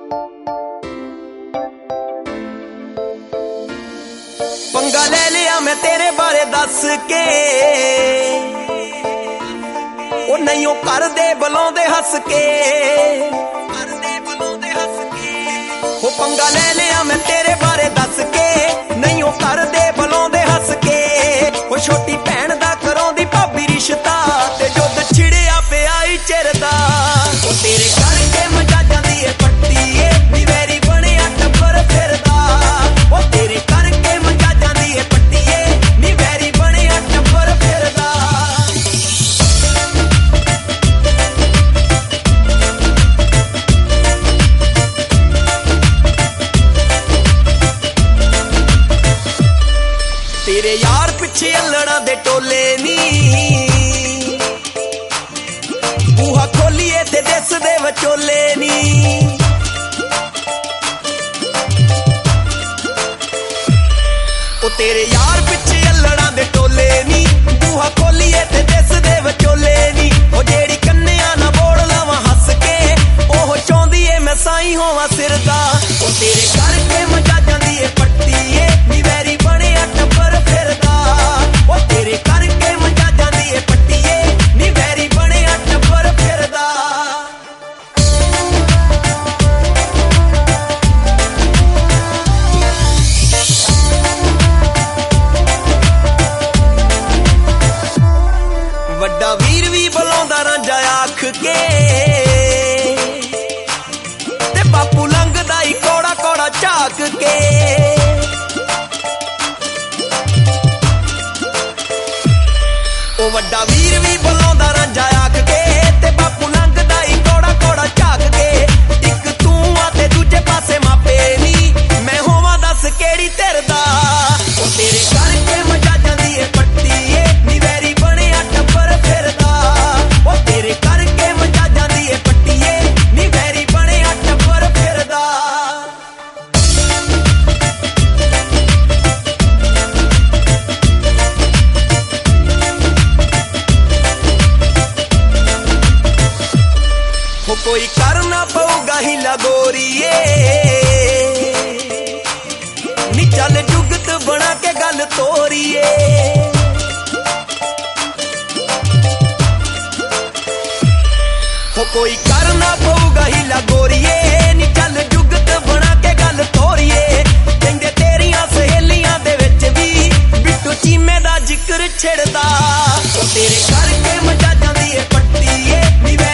पंगा ले लिया मैं तेरे बारे दस के, ओ नहीं ओ कर दे बुलाउंदे हस के, ओ पंगा ले लिया मैं तेरे बारे दस के, नहीं ओ कर दे बुलाउंदे हस के। ओ छोटी भैन दा कराउंदी भाभी रिश्ता, ते जुद छिड़िया पिया ही चिरदा। ओ तेरे करके मजा जांदी ए पट्टी ए, नी वैरी बनिया टब्बर फिरदा। ओ तेरे करके मजा जांदी ए पट्टी ए, नी वैरी बनिया टब्बर फिरदा। तेरे यार पिछे अल्लड़ा दे टोले नी, बूहा खोलिए ते दिस दे विचोले नी। ओ तेरे यार पिछे अल्लड़ा दे टोले नी, बूहा खोलिए ते दिस दे विचोले नी। ओ जेड़ी कन्निया ना बोल लावां हस के, ओह चाहुंदी ए मैं साईं होवां सिरदा। ओ तेरे करके मजा जांदी ए पट्टी ए, नी वैरी बनिया टब्बर फिरदा। ओ तेरे करके मजा जांदी ए पट्टी ए, नी वैरी बनिया टब्बर फिरदा। वड्डा वीर भी बुलाउंदा रांझा आख के, ते बापू लंघदा ही कौड़ा कौड़ा झाक के। ओ वड्डा वीर भी बुलाउंदा रांझा आख के, ते बापू लंघदा ही कौड़ा कौड़ा झाक के। इक तू आ ते दूजे पासे मापे नी, मैं होवां दस केड़ी धरदा। ओ तेरे करके मजा जांदी ए पट्टी ए, नी वैरी बनिया टब्बर फिरदा। ओ तेरे करके मजा जांदी ए पट्टी ए, नी वैरी बनिया टब्बर फिरदा। हो कोई करना पऊगा हिला गोरीए, नी चल जुगत बना के गल तोरीए। हो कोई करना पऊगा हिला गोरीए, नी चल जुगत बना के गल तोरीए। कहंदे तेरियां सहेलियां दे विच भी बिट्टू चीमे दा जिक्र छिड़दा। ओ तेरे करके मजा जांदी ए पट्टी ए, नी